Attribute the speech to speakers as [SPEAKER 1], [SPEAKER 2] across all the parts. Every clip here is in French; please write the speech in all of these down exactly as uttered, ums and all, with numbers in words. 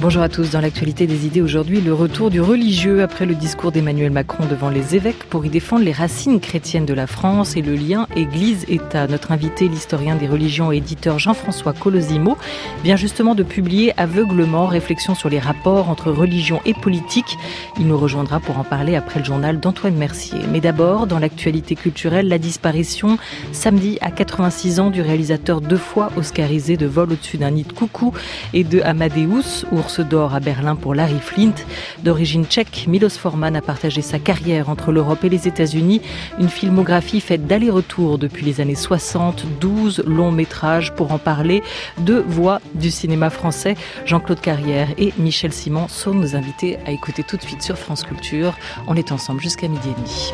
[SPEAKER 1] Bonjour à tous. Dans l'actualité des idées aujourd'hui, le retour du religieux après le discours d'Emmanuel Macron devant les évêques pour y défendre les racines chrétiennes de la France et le lien Église-État. Notre invité, l'historien des religions et éditeur Jean-François Colosimo, vient justement de publier Aveuglement, réflexion sur les rapports entre religion et politique. Il nous rejoindra pour en parler après le journal d'Antoine Mercier. Mais d'abord, dans l'actualité culturelle, la disparition samedi à quatre-vingt-six ans du réalisateur deux fois oscarisé de Vol au-dessus d'un nid de coucou et de Amadeus, Ours d'or à Berlin pour Larry Flint. D'origine tchèque, Milos Forman a partagé sa carrière entre l'Europe et les États-Unis. Une filmographie faite d'aller-retour depuis les années soixante, douze longs métrages. Pour en parler, deux voix du cinéma français, Jean-Claude Carrière et Michel Simon, sont nos invités à écouter tout de suite sur France Culture. On est ensemble jusqu'à midi et demi.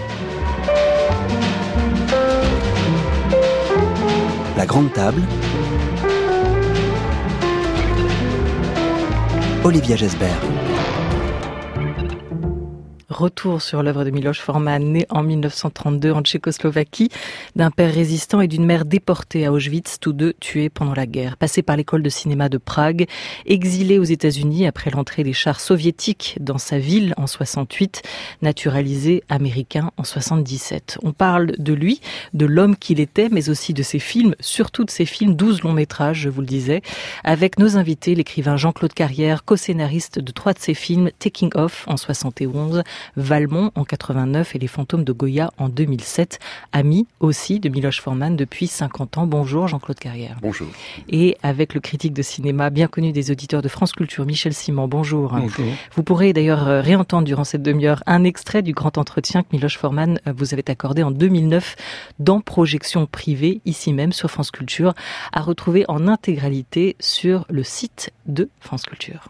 [SPEAKER 2] La grande table. Olivia Gesbert.
[SPEAKER 1] Retour sur l'œuvre de Miloš Forman, né en dix-neuf cent trente-deux en Tchécoslovaquie, d'un père résistant et d'une mère déportée à Auschwitz, tous deux tués pendant la guerre. Passé par l'école de cinéma de Prague, exilé aux États-Unis après l'entrée des chars soviétiques dans sa ville en soixante-huit, naturalisé américain en soixante-dix-sept. On parle de lui, de l'homme qu'il était, mais aussi de ses films, surtout de ses films, douze longs métrages, je vous le disais, avec nos invités, l'écrivain Jean-Claude Carrière, co-scénariste de trois de ses films, Taking Off en soixante et onze, Valmont en quatre-vingt-neuf et Les Fantômes de Goya en deux mille sept. Ami aussi de Miloš Forman depuis cinquante ans. Bonjour Jean-Claude Carrière.
[SPEAKER 3] Bonjour.
[SPEAKER 1] Et avec le critique de cinéma bien connu des auditeurs de France Culture, Michel Simon. Bonjour.
[SPEAKER 3] Bonjour.
[SPEAKER 1] Vous pourrez d'ailleurs réentendre durant cette demi-heure un extrait du grand entretien que Miloš Forman vous avait accordé en deux mille neuf dans Projection privée, ici même sur France Culture, à retrouver en intégralité sur le site de France Culture.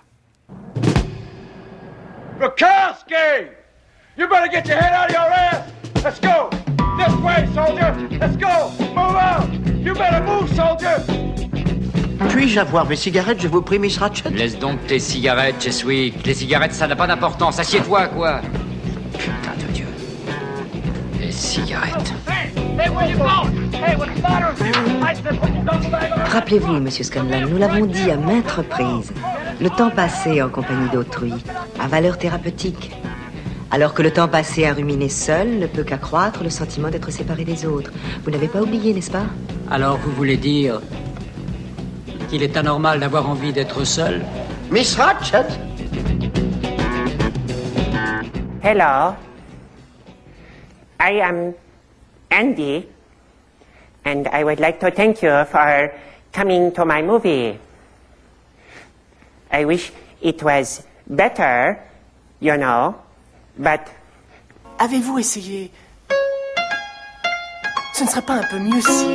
[SPEAKER 4] Bukowski! You better get your head out of your ass! Let's go! This way, soldier! Let's go! Move out! You better move, soldier!
[SPEAKER 5] Puis-je avoir mes cigarettes, je vous prie, Miss Ratchet?
[SPEAKER 6] Laisse donc tes cigarettes, Cheswick. Les cigarettes, ça n'a pas d'importance. Assieds-toi, quoi! Putain de Dieu. Les cigarettes.
[SPEAKER 4] Hey! Hey, where you going? Hey, what's the matter with you? I said, put your double bag on.
[SPEAKER 7] Rappelez-vous, Monsieur Scanlon, nous l'avons dit à maintes reprises, le temps passé en compagnie d'autrui a valeur thérapeutique. Alors que le temps passé à ruminer seul ne peut qu'accroître le sentiment d'être séparé des autres. Vous n'avez pas oublié, n'est-ce pas?
[SPEAKER 8] Alors vous voulez dire qu'il est anormal d'avoir envie d'être seul?
[SPEAKER 5] Miss Ratchet?
[SPEAKER 9] Hello. I am Andy, and I would like to thank you for coming to my movie. I wish it was better, you know, but...
[SPEAKER 10] Avez-vous essayé? Ce ne serait pas un peu mieux si...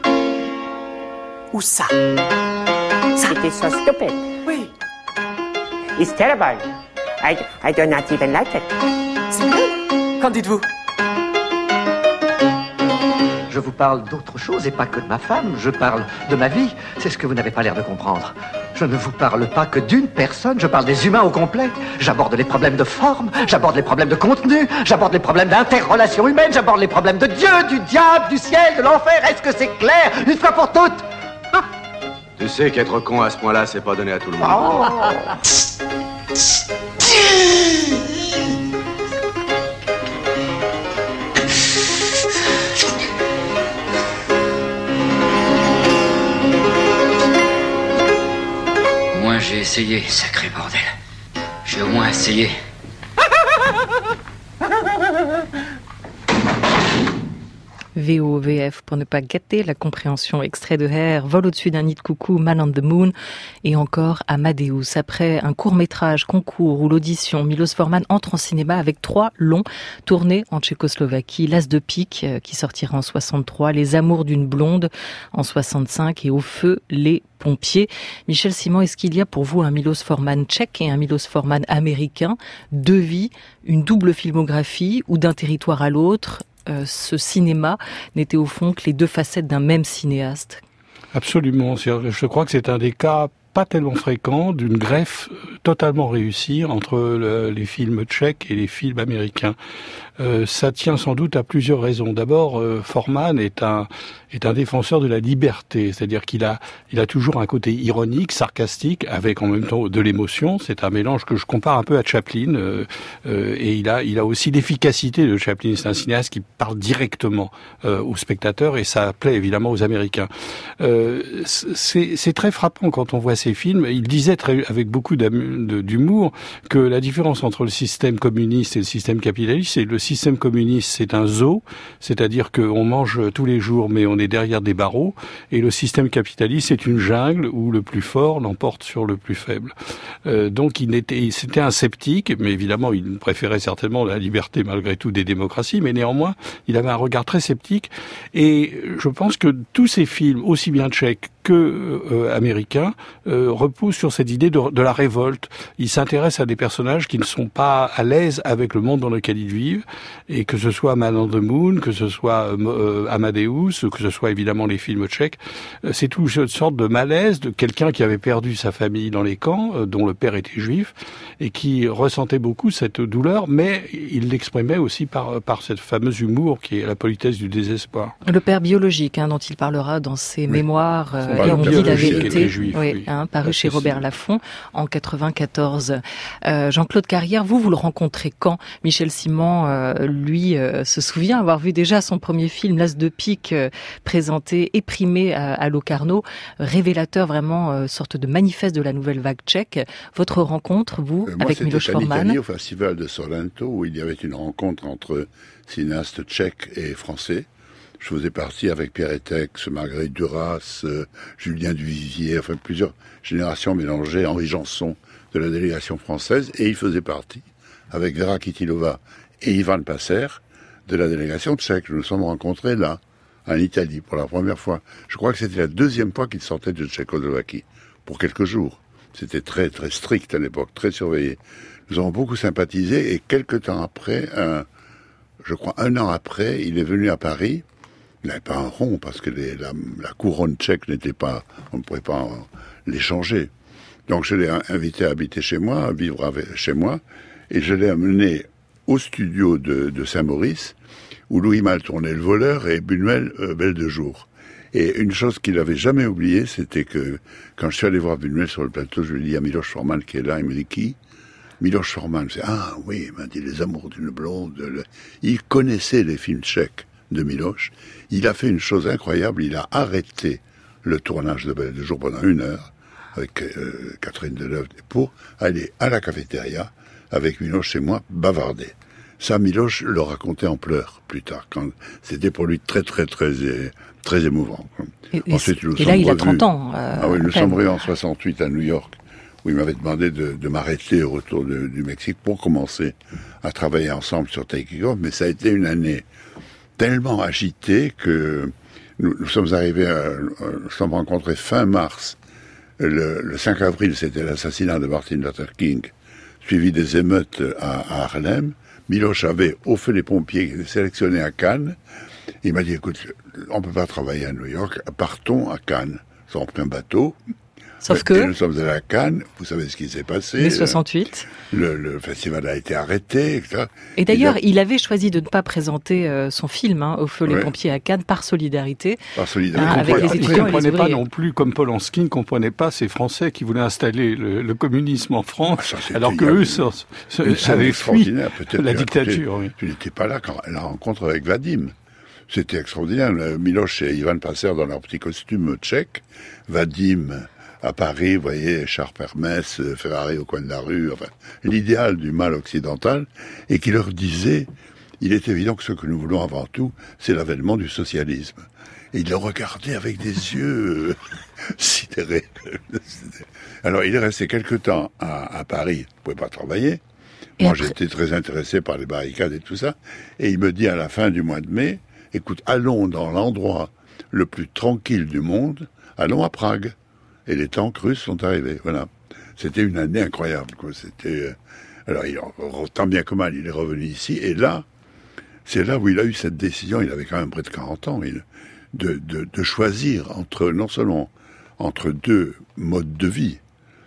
[SPEAKER 10] Ou ça? Ça?
[SPEAKER 9] It is so stupid.
[SPEAKER 10] Oui.
[SPEAKER 9] It's terrible. I, I do not even like it.
[SPEAKER 10] C'est bien. Qu'en dites-vous?
[SPEAKER 5] Je vous parle d'autre chose et pas que de ma femme. Je parle de ma vie. C'est ce que vous n'avez pas l'air de comprendre. Je ne vous parle pas que d'une personne. Je parle des humains au complet. J'aborde les problèmes de forme. J'aborde les problèmes de contenu. J'aborde les problèmes d'interrelation humaine. J'aborde les problèmes de Dieu, du diable, du ciel, de l'enfer. Est-ce que c'est clair? Une fois pour toutes. Ah.
[SPEAKER 3] Tu sais qu'être con à ce point-là, c'est pas donné à tout le monde.
[SPEAKER 5] Oh.
[SPEAKER 6] J'ai essayé, sacré bordel. J'ai au moins essayé.
[SPEAKER 1] V O V F pour ne pas gâter la compréhension. Extrait de Hair, Vol au-dessus d'un nid de coucou, Man on the Moon et encore Amadeus. Après un court-métrage concours ou l'audition, Miloš Forman entre en cinéma avec trois longs tournés en Tchécoslovaquie. L'As de pique qui sortira en soixante-trois, Les Amours d'une blonde en soixante-cinq et Au feu les pompiers. Michel Simon, est-ce qu'il y a pour vous un Miloš Forman tchèque et un Miloš Forman américain? Deux vies, une double filmographie ou d'un territoire à l'autre? Euh, ce cinéma n'était au fond que les deux facettes d'un même cinéaste.
[SPEAKER 3] Absolument. Je crois que c'est un des cas pas tellement fréquents d'une greffe
[SPEAKER 11] totalement réussi entre le, les films tchèques et les films américains. Euh, ça tient sans doute à plusieurs raisons. D'abord, euh, Forman est un est un défenseur de la liberté, c'est-à-dire qu'il a il a toujours un côté ironique, sarcastique, avec en même temps de l'émotion. C'est un mélange que je compare un peu à Chaplin, euh, euh, et il a il a aussi l'efficacité de Chaplin. C'est un cinéaste qui parle directement euh, aux spectateurs, et ça plaît évidemment aux Américains. Euh, c'est c'est très frappant quand on voit ces films. Il disait très, avec beaucoup d'humour que la différence entre le système communiste et le système capitaliste, c'est le système communiste, c'est un zoo, c'est-à-dire qu'on mange tous les jours, mais on est derrière des barreaux, et le système capitaliste, c'est une jungle où le plus fort l'emporte sur le plus faible. Euh, donc il était, c'était un sceptique, mais évidemment il préférait certainement la liberté malgré tout des démocraties, mais néanmoins il avait un regard très sceptique, et je pense que tous ces films, aussi bien tchèques que euh, américains, euh, reposent sur cette idée de, de la révolte. Ils s'intéressent à des personnages qui ne sont pas à l'aise avec le monde dans lequel ils vivent, et que ce soit Man on the Moon, que ce soit euh, Amadeus, que ce soit évidemment les films tchèques, euh, c'est toute une sorte de malaise de quelqu'un qui avait perdu sa famille dans les camps, euh, dont le père était juif, et qui ressentait beaucoup cette douleur, mais il l'exprimait aussi par, par cette fameuse humour qui est la politesse du désespoir.
[SPEAKER 1] Le père biologique, hein, dont il parlera dans ses oui. mémoires, euh, et on dit la vérité, juif, oui, oui. Hein, paru chez Robert Laffont en quatre-vingt-quatorze. Euh, Jean-Claude Carrière, vous, vous le rencontrez quand? Michel Simon, euh, lui, euh, se souvient avoir vu déjà son premier film, L'As de pique, euh, présenté et primé à, à Locarno, révélateur vraiment, euh, sorte de manifeste de la nouvelle vague tchèque. Votre rencontre, vous, euh, moi, avec Miloš Forman?
[SPEAKER 12] C'était en Italie, au festival de Sorrento, où il y avait une rencontre entre cinéastes tchèques et français. Je faisais partie avec Pierre Etex, Marguerite Duras, euh, Julien Duvivier, enfin plusieurs générations mélangées, Henri Janson de la délégation française, et il faisait partie avec Vera Kitilova et Ivan Passer de la délégation tchèque. Nous nous sommes rencontrés là, en Italie, pour la première fois. Je crois que c'était la deuxième fois qu'ils sortaient de Tchécoslovaquie, pour quelques jours. C'était très très strict à l'époque, très surveillé. Nous avons beaucoup sympathisé, et quelques temps après, un, je crois un an après, il est venu à Paris. Il n'avait pas un rond, parce que les, la, la couronne tchèque n'était pas, on ne pouvait pas l'échanger. Donc je l'ai invité à habiter chez moi, à vivre avec, chez moi, et je l'ai amené au studio de, de Saint-Maurice, où Louis Malle tournait Le Voleur et Buñuel euh, Belle de jour. Et une chose qu'il n'avait jamais oubliée, c'était que quand je suis allé voir Buñuel sur le plateau, je lui ai dit à Miloš Forman qui est là, il me dit qui? Miloš Forman. Je dis, ah oui, il m'a dit Les Amours d'une blonde. Le... Il connaissait les films tchèques de Miloš. Il a fait une chose incroyable, il a arrêté le tournage de Belle de jour pendant une heure avec euh, Catherine Deneuve pour aller à la cafétéria avec Miloš chez moi bavarder. Ça, Miloš le racontait en pleurs plus tard, quand c'était pour lui très très très très émouvant.
[SPEAKER 1] Et, Ensuite, nous et là, il a trente ans. Euh,
[SPEAKER 12] ah oui, nous sommes revus en soixante-huit à New York, où il m'avait demandé de, de m'arrêter au retour de, du Mexique pour commencer à travailler ensemble sur Taking Off, mais ça a été une année tellement agitée que nous, nous sommes arrivés, à, nous sommes rencontrés fin mars. Le, le cinq avril, c'était l'assassinat de Martin Luther King, suivi des émeutes à, à Harlem. Miloš avait, au feu des pompiers, sélectionné à Cannes. Il m'a dit, écoute, on ne peut pas travailler à New York, partons à Cannes. Ils ont pris un bateau.
[SPEAKER 1] Sauf
[SPEAKER 12] et
[SPEAKER 1] que...
[SPEAKER 12] nous sommes allés à Cannes, vous savez ce qui s'est passé.
[SPEAKER 1] mai soixante-huit.
[SPEAKER 12] Le, le festival a été arrêté, et cetera.
[SPEAKER 1] Et d'ailleurs, il, a... il avait choisi de ne pas présenter euh, son film, hein, Au feu les ouais. pompiers à Cannes, par solidarité.
[SPEAKER 12] Par solidarité.
[SPEAKER 1] Hein, avec les étudiants et les ouvriers.
[SPEAKER 11] Il ne comprenait pas non plus, comme Polanski, ne comprenait pas ces Français qui voulaient installer le, le communisme en France, ah, ça, alors qu'eux avaient fui la dictature. Oui.
[SPEAKER 12] Tu n'étais pas là quand la rencontre avec Vadim. C'était extraordinaire. Miloš et Ivan Passer dans leur petit costume tchèque. Vadim... à Paris, vous voyez, écharpe Hermès, Ferrari au coin de la rue, enfin, l'idéal du mal occidental, et qui leur disait, il est évident que ce que nous voulons avant tout, c'est l'avènement du socialisme. Et il le regardait avec des yeux sidérés. Alors, il est resté quelque temps à, à Paris, il ne pouvait pas travailler. Et Moi, après... j'étais très intéressé par les barricades et tout ça, et il me dit à la fin du mois de mai, écoute, allons dans l'endroit le plus tranquille du monde, allons à Prague. Et les tanks russes sont arrivés, voilà. C'était une année incroyable, quoi. C'était... Alors, il, tant bien que mal, il est revenu ici, et là, c'est là où il a eu cette décision, il avait quand même près de quarante ans, il, de, de, de choisir entre, non seulement entre deux modes de vie,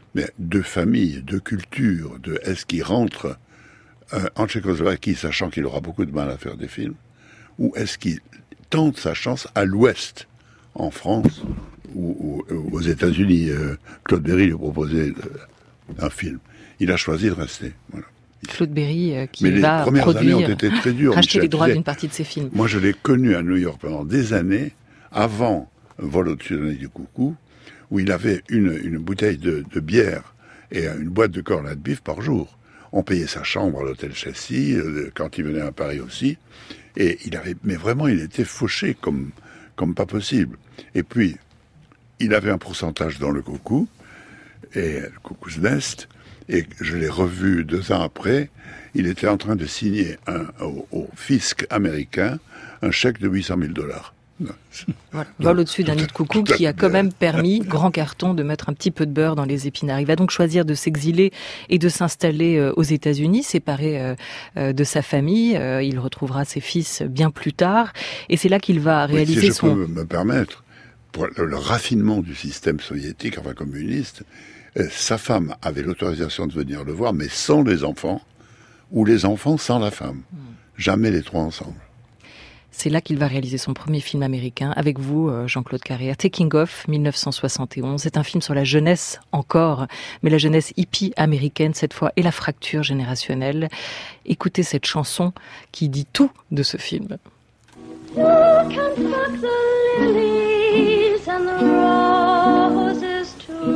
[SPEAKER 12] mais deux familles, deux cultures, de est-ce qu'il rentre euh, en Tchécoslovaquie sachant qu'il aura beaucoup de mal à faire des films, ou est-ce qu'il tente sa chance à l'ouest, en France ou, ou aux États-Unis. euh, Claude Berry lui proposait euh, un film. Il a choisi de rester. Voilà.
[SPEAKER 1] Claude Berry euh, qui
[SPEAKER 12] Mais les
[SPEAKER 1] va
[SPEAKER 12] premières
[SPEAKER 1] produire,
[SPEAKER 12] années ont été très dures.
[SPEAKER 1] racheter
[SPEAKER 12] Michel,
[SPEAKER 1] les droits
[SPEAKER 12] tu sais,
[SPEAKER 1] d'une partie de ses films.
[SPEAKER 12] Moi, je l'ai connu à New York pendant des années, avant Vol au-dessus de la nuit du coucou, où il avait une, une bouteille de, de bière et une boîte de corned beef par jour. On payait sa chambre à l'hôtel Chelsea, euh, quand il venait à Paris aussi. Et il avait, mais vraiment, il était fauché comme, comme pas possible. Et puis, il avait un pourcentage dans le coucou, et le Coucou's Nest, et je l'ai revu deux ans après. Il était en train de signer un, au, au fisc américain un chèque de huit cent mille dollars.
[SPEAKER 1] Voilà. Vol au-dessus d'un nid de coucou qui a quand même permis, grand carton, de mettre un petit peu de beurre dans les épinards. Il va donc choisir de s'exiler et de s'installer euh, aux États-Unis, séparé euh, euh, de sa famille. Euh, il retrouvera ses fils bien plus tard. Et c'est là qu'il va réaliser
[SPEAKER 12] oui, si je
[SPEAKER 1] son...
[SPEAKER 12] peux me permettre, pour le, le raffinement du système soviétique, enfin communiste, euh, sa femme avait l'autorisation de venir le voir, mais sans les enfants, ou les enfants sans la femme. Hmm. Jamais les trois ensemble.
[SPEAKER 1] C'est là qu'il va réaliser son premier film américain, avec vous, Jean-Claude Carrière. Taking Off, dix-neuf cent soixante et onze. C'est un film sur la jeunesse, encore, mais la jeunesse hippie américaine, cette fois, et la fracture générationnelle. Écoutez cette chanson qui dit tout de ce film. You can fuck the lilies and the roses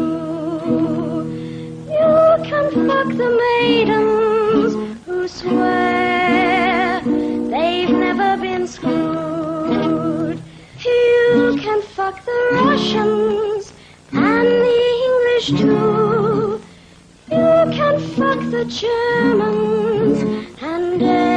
[SPEAKER 1] too. You can fuck the maidens who swear they've never been screwed. You can fuck the Russians and the English too. You can fuck the Germans and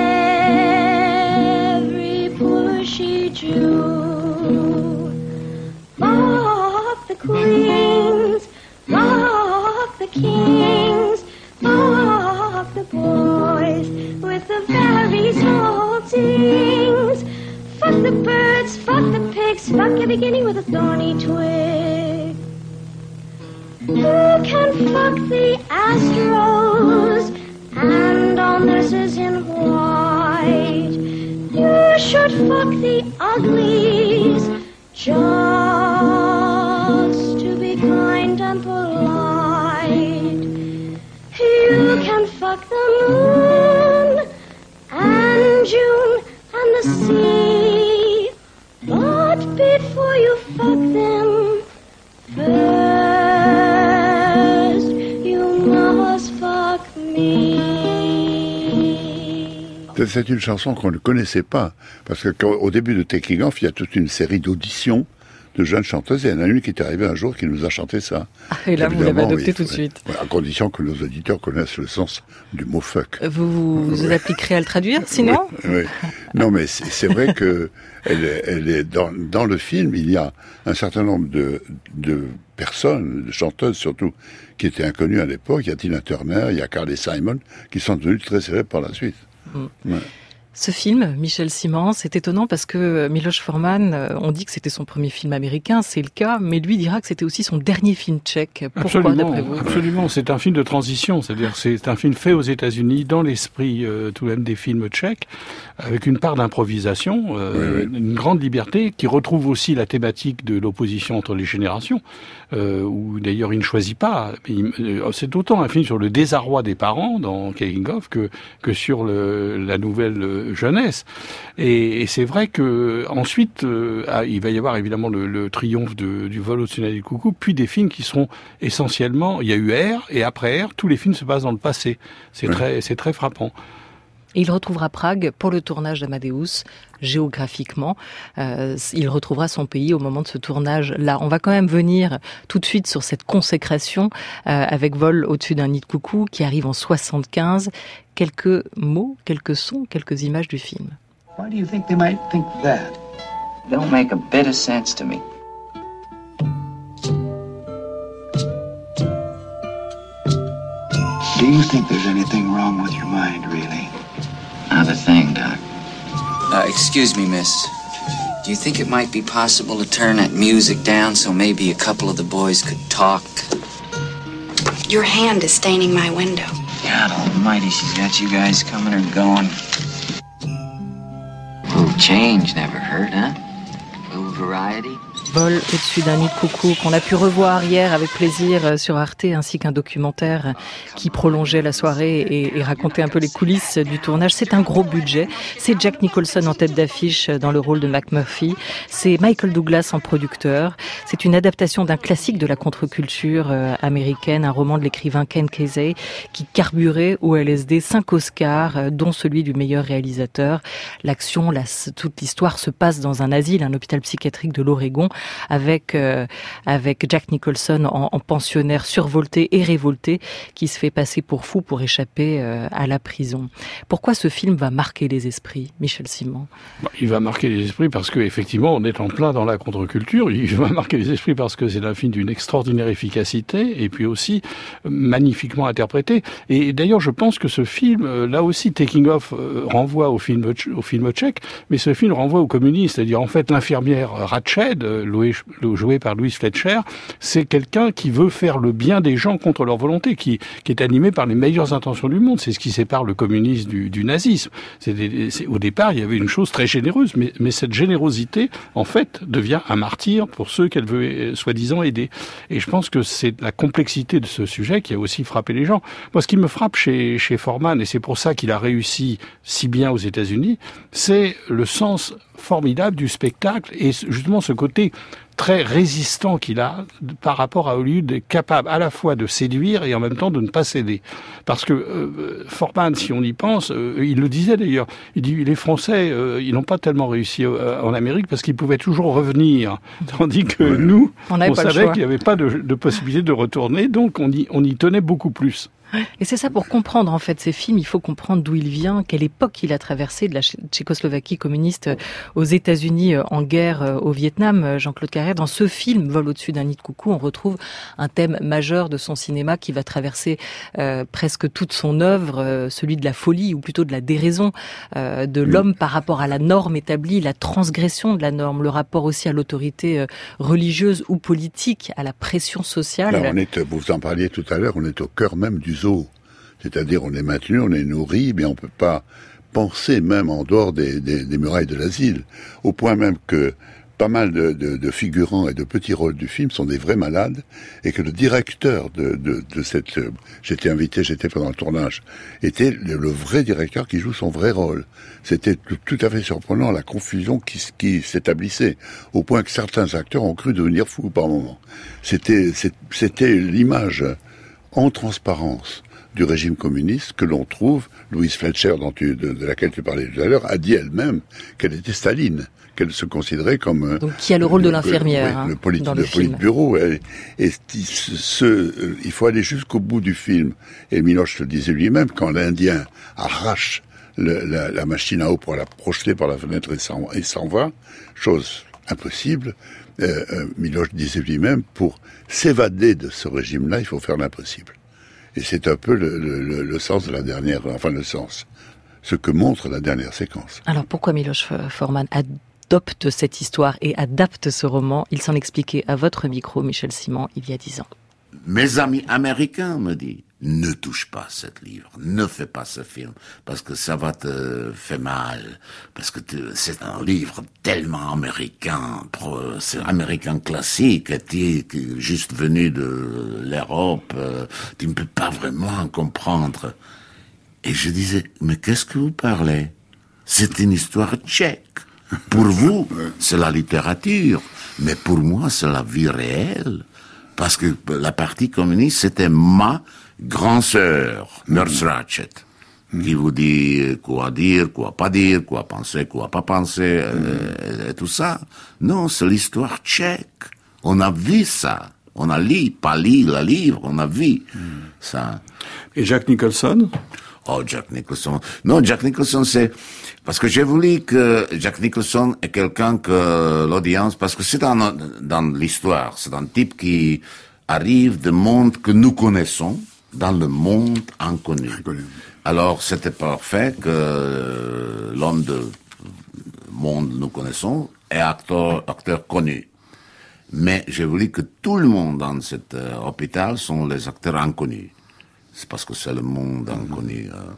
[SPEAKER 1] every pushy Jew. Fuck the queens, fuck the kings, fuck the boys with the very small things. Fuck the birds, fuck the pigs, fuck the beginning with a thorny twig. You can fuck the Astros and all nurses in white. You should fuck the uglies just to be kind and polite. You can fuck the moon and June and the sea, but before you fuck them, first you must fuck me.
[SPEAKER 12] C'est une chanson qu'on ne connaissait pas, parce qu'au début de Taking Off, il y a toute une série d'auditions de jeunes chanteuses, et il y en a une qui est arrivée un jour qui nous a chanté ça.
[SPEAKER 1] Ah, et là, vous l'avez adopté
[SPEAKER 12] oui,
[SPEAKER 1] tout de suite.
[SPEAKER 12] Ouais, à condition que nos auditeurs connaissent le sens du mot fuck.
[SPEAKER 1] Vous vous ouais. appliquerez à le traduire, sinon
[SPEAKER 12] oui, oui. Non, mais c'est vrai que elle est, elle est dans, dans le film, il y a un certain nombre de, de personnes, de chanteuses surtout, qui étaient inconnues à l'époque. Il y a Tina Turner, il y a Carly Simon, qui sont devenues très célèbres par la suite. Mm. Ouais.
[SPEAKER 1] Ce film, Michel Simon, c'est étonnant parce que Miloš Forman, on dit que c'était son premier film américain, c'est le cas, mais lui dira que c'était aussi son dernier film tchèque. Pourquoi, d'après vous ?
[SPEAKER 11] Absolument, c'est un film de transition, c'est-à-dire c'est un film fait aux États-Unis, dans l'esprit euh, tout de même des films tchèques, avec une part d'improvisation, euh, oui, oui. une grande liberté, qui retrouve aussi la thématique de l'opposition entre les générations, euh, où d'ailleurs il ne choisit pas. C'est autant un film sur le désarroi des parents dans Taking Off que, que sur le, la nouvelle jeunesse. Et, et c'est vrai que ensuite, euh, il va y avoir évidemment le, le triomphe de, du Vol au-dessus du coucou, puis des films qui seront essentiellement, il y a eu R, et après R, tous les films se passent dans le passé. C'est oui. très, c'est très frappant.
[SPEAKER 1] Et il retrouvera Prague pour le tournage d'Amadeus, géographiquement. Euh, il retrouvera son pays au moment de ce tournage-là. On va quand même venir tout de suite sur cette consécration euh, avec Vol au-dessus d'un nid de coucou qui arrive en soixante-quinze. Quelques mots, quelques sons, quelques images du film.
[SPEAKER 13] Why do you think they might think that?
[SPEAKER 14] Don't make a bit of sense to me.
[SPEAKER 13] Do you think there's anything wrong with your mind, really?
[SPEAKER 14] Not a thing, Doc. Uh, excuse me, miss. Do you think it might be possible to turn that music down so maybe a couple of the boys could talk?
[SPEAKER 15] Your hand is staining my window.
[SPEAKER 14] God almighty, she's got you guys coming or going. A little change never hurt, huh? A little variety.
[SPEAKER 1] Vol au-dessus d'un nid de coucou qu'on a pu revoir hier avec plaisir sur Arte, ainsi qu'un documentaire qui prolongeait la soirée et, et racontait un peu les coulisses du tournage. C'est un gros budget. C'est Jack Nicholson en tête d'affiche dans le rôle de McMurphy. C'est Michael Douglas en producteur. C'est une adaptation d'un classique de la contre-culture américaine, un roman de l'écrivain Ken Kesey qui carburait au L S D cinq Oscars, dont celui du meilleur réalisateur. L'action, la, toute l'histoire se passe dans un asile, un hôpital psychiatrique de l'Oregon, avec euh, avec Jack Nicholson en, en pensionnaire survolté et révolté qui se fait passer pour fou pour échapper euh, à la prison. Pourquoi ce film va marquer les esprits, Michel Simon?
[SPEAKER 11] Il va marquer les esprits parce que effectivement on est en plein dans la contre-culture. Il va marquer les esprits parce que c'est un film d'une extraordinaire efficacité et puis aussi magnifiquement interprété. Et d'ailleurs je pense que ce film, là aussi Taking Off renvoie au film au film tchèque, mais ce film renvoie aux communistes, c'est-à-dire en fait l'infirmière Ratched, joué par Louise Fletcher, c'est quelqu'un qui veut faire le bien des gens contre leur volonté, qui, qui est animé par les meilleures intentions du monde. C'est ce qui sépare le communisme du, du nazisme. C'est des, c'est, au départ, il y avait une chose très généreuse, mais, mais cette générosité, en fait, devient un martyr pour ceux qu'elle veut soi-disant aider. Et je pense que c'est la complexité de ce sujet qui a aussi frappé les gens. Moi, ce qui me frappe chez, chez Forman, et c'est pour ça qu'il a réussi si bien aux États-Unis, c'est le sens formidable du spectacle et justement ce côté très résistant qu'il a par rapport à Hollywood, capable à la fois de séduire et en même temps de ne pas céder. Parce que euh, Forman, si on y pense, euh, il le disait d'ailleurs, il dit les Français, euh, ils n'ont pas tellement réussi euh, en Amérique parce qu'ils pouvaient toujours revenir, tandis que ouais. nous, on, on savait qu'il n'y avait pas de, de possibilité de retourner, donc on y, on y tenait beaucoup plus.
[SPEAKER 1] Et c'est ça, pour comprendre en fait ces films, il faut comprendre d'où il vient, quelle époque il a traversé, de la Tchécoslovaquie communiste aux États-Unis en guerre au Vietnam. Jean-Claude Carrère, dans ce film Vol au-dessus d'un nid de coucou, on retrouve un thème majeur de son cinéma qui va traverser euh, presque toute son œuvre, euh, celui de la folie ou plutôt de la déraison euh, de l'homme par rapport à la norme établie, la transgression de la norme, le rapport aussi à l'autorité euh, religieuse ou politique, à la pression sociale.
[SPEAKER 12] Là, on est, vous en parliez tout à l'heure, on est au cœur même du zoo. C'est-à-dire, on est maintenu, on est nourri, mais on peut pas penser même en dehors des, des, des murailles de l'asile. Au point même que pas mal de, de, de figurants et de petits rôles du film sont des vrais malades, et que le directeur de, de, de cette... J'étais invité, j'étais pendant le tournage, était le, le vrai directeur qui joue son vrai rôle. C'était tout, tout à fait surprenant, la confusion qui, qui s'établissait, au point que certains acteurs ont cru devenir fous par moments. C'était, c'était l'image en transparence du régime communiste que l'on trouve. Louise Fletcher, dont tu, de, de laquelle tu parlais tout à l'heure, a dit elle-même qu'elle était Staline, qu'elle se considérait comme...
[SPEAKER 1] Donc qui a le rôle le, de l'infirmière, oui,
[SPEAKER 12] hein, le, politi-
[SPEAKER 1] dans le,
[SPEAKER 12] le politburo. Et, et ce, ce, il faut aller jusqu'au bout du film. Et Miloche le disait lui-même, quand l'Indien arrache le, la, la machine à eau pour la projeter par la fenêtre et s'en, et s'en va, chose impossible, euh, euh, Miloche disait lui-même, pour s'évader de ce régime-là, il faut faire l'impossible. Et c'est un peu le, le, le sens de la dernière, enfin le sens, ce que montre la dernière séquence.
[SPEAKER 1] Alors pourquoi Miloš Forman adopte cette histoire et adapte ce roman? Il s'en expliquait à votre micro, Michel Simon, il y a dix ans.
[SPEAKER 16] Mes amis américains me disent, ne touche pas ce livre, ne fais pas ce film, parce que ça va te faire mal, parce que te, c'est un livre tellement américain, c'est américain classique, et tu es juste venu de l'Europe, tu ne peux pas vraiment comprendre. Et je disais, mais qu'est-ce que vous parlez? C'est une histoire tchèque. Pour vous, c'est la littérature, mais pour moi, c'est la vie réelle. Parce que la partie communiste, c'était ma grand-sœur, Nurse Ratched, mmh. qui vous dit quoi dire, quoi pas dire, quoi penser, quoi pas penser, mmh. euh, et tout ça. Non, c'est l'histoire tchèque. On a vu ça. On a lu, pas lu le livre, on a vu mmh. ça.
[SPEAKER 11] Et Jack Nicholson?
[SPEAKER 16] Oh, Jack Nicholson. Non, Jack Nicholson, c'est... Parce que j'ai voulu que Jack Nicholson est quelqu'un que l'audience... Parce que c'est dans, dans l'histoire, c'est un type qui arrive du monde que nous connaissons dans le monde inconnu. inconnu. Alors, c'était parfait que l'homme de monde nous connaissons est acteur, acteur connu. Mais j'ai voulu que tout le monde dans cet euh, hôpital sont les acteurs inconnus. C'est parce que c'est le monde inconnu. Euh.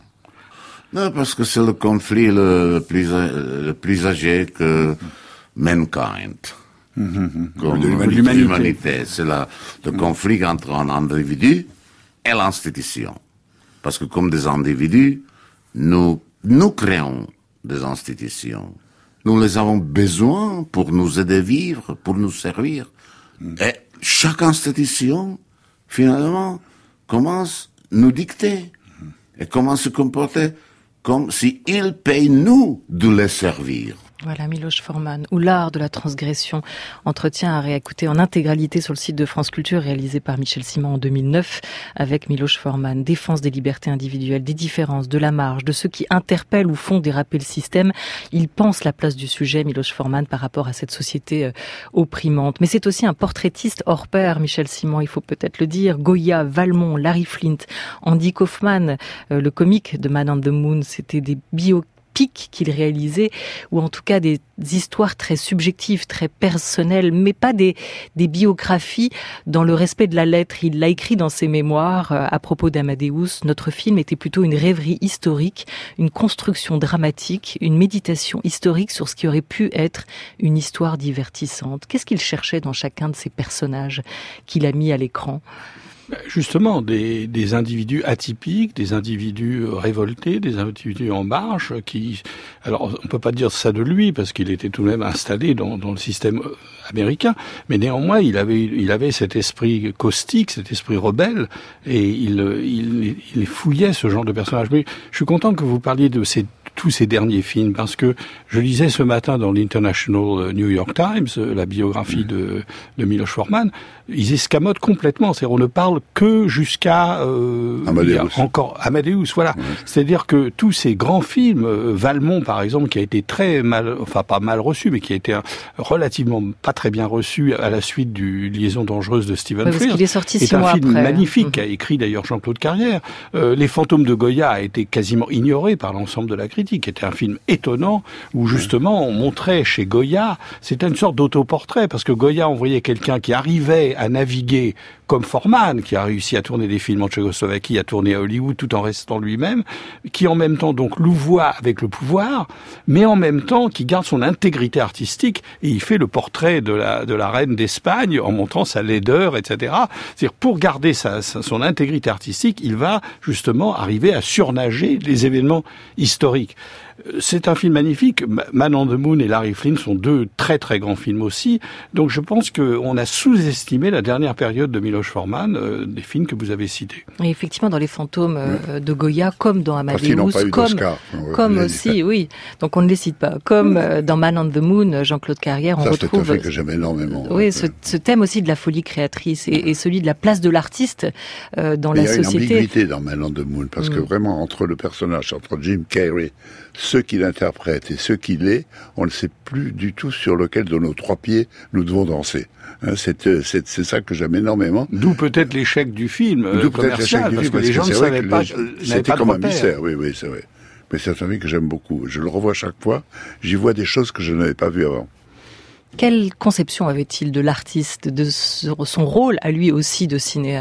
[SPEAKER 16] Non, parce que c'est le conflit le, le plus le plus âgé que mankind. Mm-hmm. Comme l'humanité. l'humanité. C'est la, le conflit entre un individu et l'institution. Parce que comme des individus, nous, nous créons des institutions. Nous les avons besoin pour nous aider à vivre, pour nous servir. Mm. Et chaque institution, finalement, commence à nous dicter. Mm. Et commence à se comporter comme si il paye nous de les servir.
[SPEAKER 1] Voilà, Miloš Forman, ou l'art de la transgression, entretien à réécouter en intégralité sur le site de France Culture, réalisé par Michel Simon en deux mille neuf, avec Miloš Forman. Défense des libertés individuelles, des différences, de la marge, de ceux qui interpellent ou font déraper le système. Il pense la place du sujet, Miloš Forman, par rapport à cette société euh, opprimante. Mais c'est aussi un portraitiste hors pair, Michel Simon, il faut peut-être le dire. Goya, Valmont, Larry Flint, Andy Kaufman, euh, le comique de Man on the Moon, c'était des bio qu'il réalisait, ou en tout cas des histoires très subjectives, très personnelles, mais pas des, des biographies dans le respect de la lettre. Il l'a écrit dans ses mémoires euh, à propos d'Amadeus. Notre film était plutôt une rêverie historique, une construction dramatique, une méditation historique sur ce qui aurait pu être une histoire divertissante. Qu'est-ce qu'il cherchait dans chacun de ces personnages qu'il a mis à l'écran ?
[SPEAKER 11] Justement, des, des individus atypiques, des individus révoltés, des individus en marche, qui, alors on peut pas dire ça de lui parce qu'il était tout de même installé dans, dans le système américain, mais néanmoins il avait, il avait cet esprit caustique, cet esprit rebelle, et il, il, il fouillait ce genre de personnages. Mais je suis content que vous parliez de ces tous ces derniers films, parce que je lisais ce matin dans l'International New York Times la biographie de, de Miloš Forman. Ils escamotent complètement, c'est-à-dire on ne parle que jusqu'à euh, Amadeus. encore Amadeus, voilà. Ouais. C'est-à-dire que tous ces grands films, euh, Valmont par exemple, qui a été très mal, enfin pas mal reçu, mais qui a été un, relativement pas très bien reçu à la suite du Liaison dangereuse de Stephen
[SPEAKER 1] ouais,
[SPEAKER 11] Frears,
[SPEAKER 1] est sorti
[SPEAKER 11] est un
[SPEAKER 1] mois
[SPEAKER 11] film
[SPEAKER 1] après.
[SPEAKER 11] magnifique,
[SPEAKER 1] mmh.
[SPEAKER 11] qu'a écrit d'ailleurs Jean-Claude Carrière. Euh, Les Fantômes de Goya a été quasiment ignoré par l'ensemble de la critique, qui était un film étonnant où justement on montrait chez Goya, c'était une sorte d'autoportrait, parce que Goya envoyait quelqu'un qui arrivait à naviguer comme Forman, qui a réussi à tourner des films en Tchécoslovaquie, à tourner à Hollywood tout en restant lui-même, qui en même temps donc louvoie avec le pouvoir, mais en même temps qui garde son intégrité artistique, et il fait le portrait de la, de la reine d'Espagne en montrant sa laideur, et cetera. C'est-à-dire pour garder sa, sa, son intégrité artistique, il va justement arriver à surnager les événements historiques. C'est un film magnifique. Man on the Moon et Larry Flint sont deux très très grands films aussi. Donc je pense qu'on a sous-estimé la dernière période de Miloš Forman, euh, des films que vous avez cités.
[SPEAKER 1] Et effectivement, dans Les Fantômes euh, de Goya, comme dans Amadeus, comme,
[SPEAKER 12] ouais,
[SPEAKER 1] comme aussi, oui. Donc on ne les cite pas. Comme euh, dans Man on the Moon, Jean-Claude Carrière, on
[SPEAKER 12] Ça,
[SPEAKER 1] retrouve.
[SPEAKER 12] C'est un film que j'aime énormément.
[SPEAKER 1] Oui, ouais. ce, ce thème aussi de la folie créatrice et, et celui de la place de l'artiste euh, dans
[SPEAKER 12] Mais
[SPEAKER 1] la société.
[SPEAKER 12] Il y a une ambiguïté dans Man on the Moon parce mm. que vraiment entre le personnage, entre Jim Carrey, ceux qui l'interprètent et ceux qui l'est, on ne sait plus du tout sur lequel de nos trois pieds nous devons danser. Hein, c'est, c'est, c'est ça que j'aime énormément.
[SPEAKER 11] D'où peut-être l'échec du film euh,
[SPEAKER 12] D'où
[SPEAKER 11] commercial,
[SPEAKER 12] peut-être l'échec du
[SPEAKER 11] parce
[SPEAKER 12] film,
[SPEAKER 11] que les gens ne savaient pas,
[SPEAKER 12] les, c'était
[SPEAKER 11] pas
[SPEAKER 12] comme
[SPEAKER 11] de
[SPEAKER 12] un mystère, oui, oui, c'est vrai. Mais c'est un film que j'aime beaucoup. Je le revois chaque fois. J'y vois des choses que je n'avais pas vues avant.
[SPEAKER 1] Quelle conception avait-il de l'artiste, de son rôle à lui aussi de cinéaste ?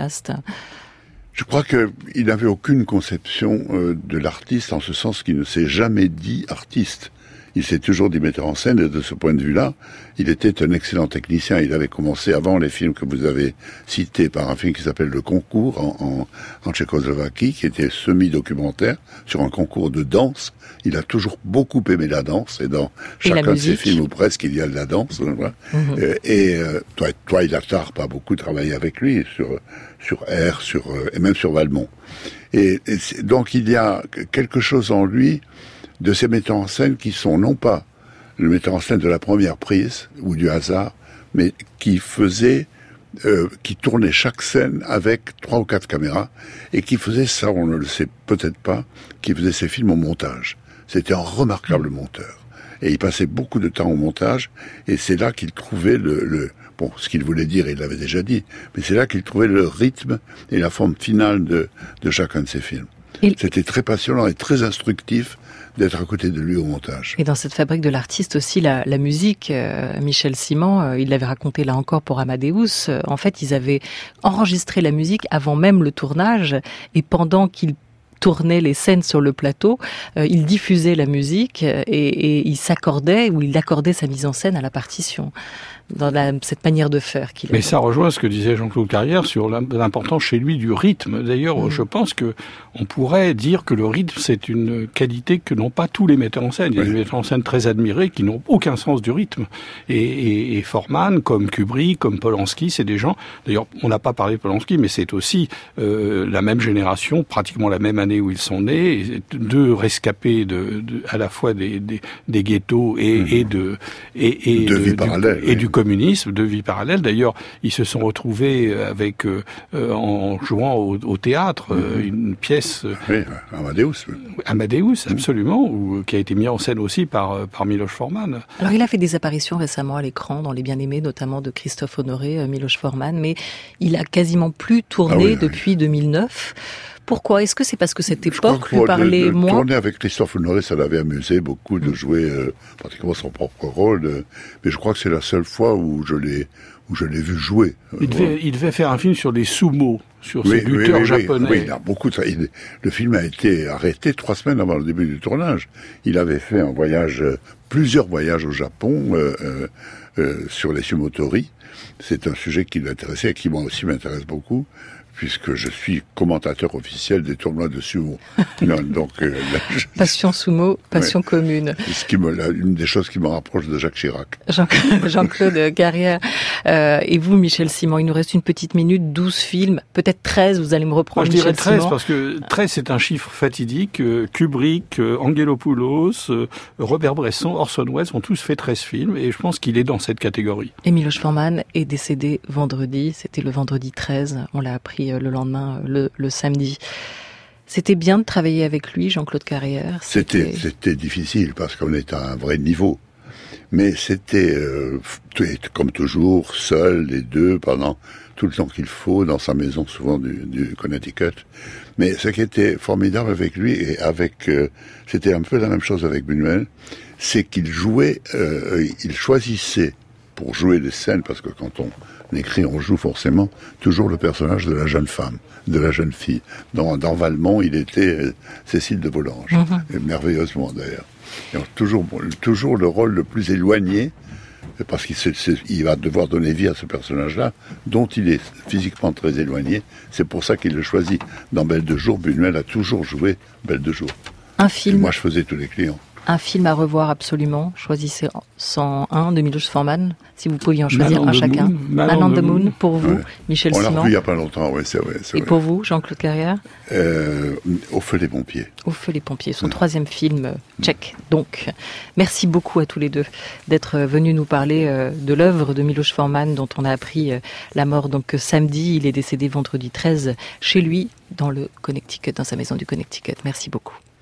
[SPEAKER 12] Je crois qu'il n'avait aucune conception euh, de l'artiste en ce sens qu'il ne s'est jamais dit artiste. Il s'est toujours dit metteur en scène et de ce point de vue-là, il était un excellent technicien. Il avait commencé avant les films que vous avez cités par un film qui s'appelle Le Concours en, en, en Tchécoslovaquie, qui était semi-documentaire sur un concours de danse. Il a toujours beaucoup aimé la danse et dans et chacun de ses films ou presque il y a de la danse. Voilà. Mm-hmm. Euh, et euh, toi, toi, il a tard pas beaucoup travaillé avec lui sur sur R, sur euh, et même sur Valmont. Et, et donc il y a quelque chose en lui de ces metteurs en scène qui sont non pas le metteur en scène de la première prise ou du hasard, mais qui faisait, euh, qui tournait chaque scène avec trois ou quatre caméras et qui faisait ça, on ne le sait peut-être pas, qui faisait ses films au montage. C'était un remarquable monteur. Et il passait beaucoup de temps au montage et c'est là qu'il trouvait le, le bon, ce qu'il voulait dire, il l'avait déjà dit, mais c'est là qu'il trouvait le rythme et la forme finale de, de chacun de ses films. Et c'était très passionnant et très instructif d'être à côté de lui au montage.
[SPEAKER 1] Et dans cette fabrique de l'artiste aussi, la, la musique, euh, Michel Simon, euh, il l'avait raconté là encore pour Amadeus, euh, en fait, ils avaient enregistré la musique avant même le tournage, et pendant qu'ils tournait les scènes sur le plateau, euh, il diffusait la musique et, et il s'accordait ou il accordait sa mise en scène à la partition dans la, cette manière de faire qu'il
[SPEAKER 11] Mais
[SPEAKER 1] avait.
[SPEAKER 11] ça rejoint ce que disait Jean-Claude Carrière sur l'importance chez lui du rythme. D'ailleurs, mmh. je pense que on pourrait dire que le rythme, c'est une qualité que n'ont pas tous les metteurs en scène. Il y a oui. des metteurs en scène très admirés qui n'ont aucun sens du rythme. Et, et, et Forman, comme Kubrick, comme Polanski, c'est des gens... D'ailleurs, on n'a pas parlé de Polanski, mais c'est aussi euh, la même génération, pratiquement la même année où ils sont nés, deux rescapés de, de, à la fois des, des, des ghettos et, mmh. et de... Et, et
[SPEAKER 12] de, de vie
[SPEAKER 11] du,
[SPEAKER 12] parallèle.
[SPEAKER 11] Et oui. du communisme, de vie parallèle. D'ailleurs, ils se sont retrouvés avec euh, en jouant au, au théâtre euh, une pièce.
[SPEAKER 12] Oui, Amadeus.
[SPEAKER 11] Amadeus, absolument, ou qui a été mis en scène aussi par par Miloš Forman.
[SPEAKER 1] Alors, il a fait des apparitions récemment à l'écran dans Les Bien-Aimés, notamment de Christophe Honoré, Miloš Forman, mais il a quasiment plus tourné ah oui, depuis oui. deux mille neuf. Pourquoi ? Est-ce que c'est parce que cette époque lui parlait
[SPEAKER 12] de, de
[SPEAKER 1] moins ?
[SPEAKER 12] Tourner avec Christophe Honoré, ça l'avait amusé beaucoup de jouer euh, pratiquement son propre rôle. Euh, mais je crois que c'est la seule fois où je l'ai où je l'ai vu jouer.
[SPEAKER 11] Il devait, ouais. il devait faire un film sur les sumo, sur oui, ces lutteurs
[SPEAKER 12] oui, oui,
[SPEAKER 11] japonais.
[SPEAKER 12] Oui, il a beaucoup. De, il, le film a été arrêté trois semaines avant le début du tournage. Il avait fait un voyage, euh, plusieurs voyages au Japon euh, euh, euh, sur les sumotori. C'est un sujet qui l'intéressait et qui moi aussi m'intéresse beaucoup, puisque je suis commentateur officiel des tournois de sumo. Non, donc, euh, là, je...
[SPEAKER 1] Passion sumo, passion ouais. commune.
[SPEAKER 12] Ce qui me, là, une des choses qui me rapproche de Jacques Chirac.
[SPEAKER 1] Jean, Jean-Claude Carrière. Euh, et vous, Michel Simon, il nous reste une petite minute, douze films, peut-être treize, vous allez me reprendre.
[SPEAKER 11] Moi, je dirais
[SPEAKER 1] Michel
[SPEAKER 11] treize,
[SPEAKER 1] Simon.
[SPEAKER 11] Parce que treize, c'est un chiffre fatidique. Euh, Kubrick, euh, Angelopoulos, euh, Robert Bresson, Orson Welles ont tous fait treize films, et je pense qu'il est dans cette catégorie.
[SPEAKER 1] Et Miloš Forman est décédé vendredi, c'était le vendredi treize, on l'a appris le lendemain, le, le samedi. C'était bien de travailler avec lui, Jean-Claude Carrière.
[SPEAKER 12] C'était, c'était, c'était difficile parce qu'on est à un vrai niveau. Mais c'était, euh, comme toujours, seul, les deux, pendant tout le temps qu'il faut, dans sa maison, souvent du, du Connecticut. Mais ce qui était formidable avec lui, et avec, euh, c'était un peu la même chose avec Buñuel, c'est qu'il jouait, euh, il choisissait pour jouer des scènes, parce que quand on écrit, on joue forcément toujours le personnage de la jeune femme, de la jeune fille. Dans, dans Valmont, il était euh, Cécile de Volanges, mm-hmm. et merveilleusement d'ailleurs. Et toujours, toujours le rôle le plus éloigné, parce qu'il c'est, c'est, il va devoir donner vie à ce personnage-là, dont il est physiquement très éloigné. C'est pour ça qu'il le choisit. Dans Belle de jour, Buñuel a toujours joué Belle de jour.
[SPEAKER 1] Un film.
[SPEAKER 12] Et moi, je faisais tous les clients.
[SPEAKER 1] Un film à revoir absolument. Choisissez cent un de Miloš Forman, si vous pouviez en choisir
[SPEAKER 11] Man
[SPEAKER 1] un chacun. Man on the Moon, pour vous, ouais. Michel
[SPEAKER 12] On
[SPEAKER 1] Simon.
[SPEAKER 12] On l'a revu il n'y a pas longtemps, oui, c'est vrai. C'est
[SPEAKER 1] Et
[SPEAKER 12] vrai.
[SPEAKER 1] pour vous, Jean-Claude Carrière
[SPEAKER 12] euh, Au feu les pompiers.
[SPEAKER 1] Au feu les pompiers, son mmh. troisième film, tchèque. Donc, merci beaucoup à tous les deux d'être venus nous parler de l'œuvre de Miloš Forman, dont on a appris la mort donc samedi. Il est décédé vendredi treize chez lui, dans le Connecticut, dans sa maison du Connecticut. Merci beaucoup.